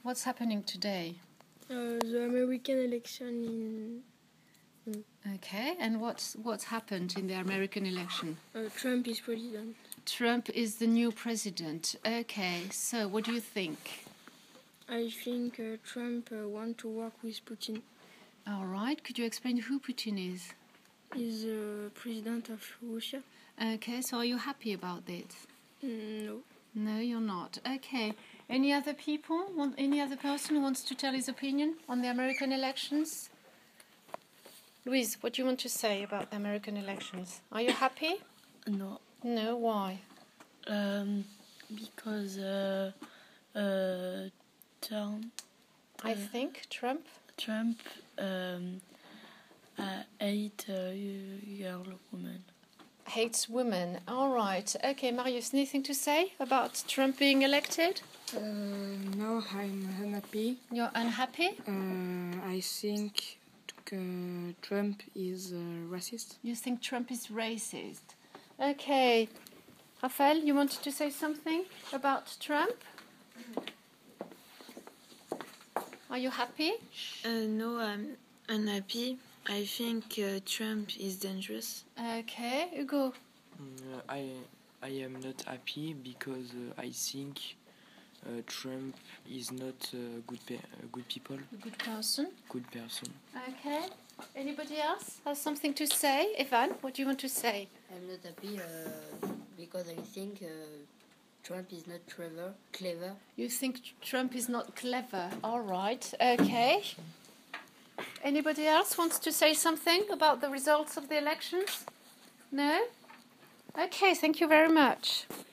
What's happening today? The American election Okay, and what's happened in the American election? Trump is president. Trump is the new president. Okay, so what do you think? I think Trump wants to work with Putin. All right, could you explain who Putin is? He's the president of Russia. Okay, so are you happy about it? No. No, you're not. Okay, any other people? Any other person who wants to tell his opinion on the American elections? Louise, what do you want to say about the American elections? Are you happy? No. No, why? Because Trump hate girl woman. Hates women. All right. Okay, Marius, anything to say about Trump being elected? No, I'm unhappy. You're unhappy? I think Trump is racist. You think Trump is racist? Okay. Raphael, you wanted to say something about Trump? Are you happy? No, I'm unhappy. I think Trump is dangerous. Okay, Hugo. I am not happy because I think Trump is not a good people. A good person. Good person. Okay. Anybody else has something to say? Evan, what do you want to say? I'm not happy because I think Trump is not clever. You think Trump is not clever. All right. Okay. Anybody else wants to say something about the results of the elections? No? Okay, thank you very much.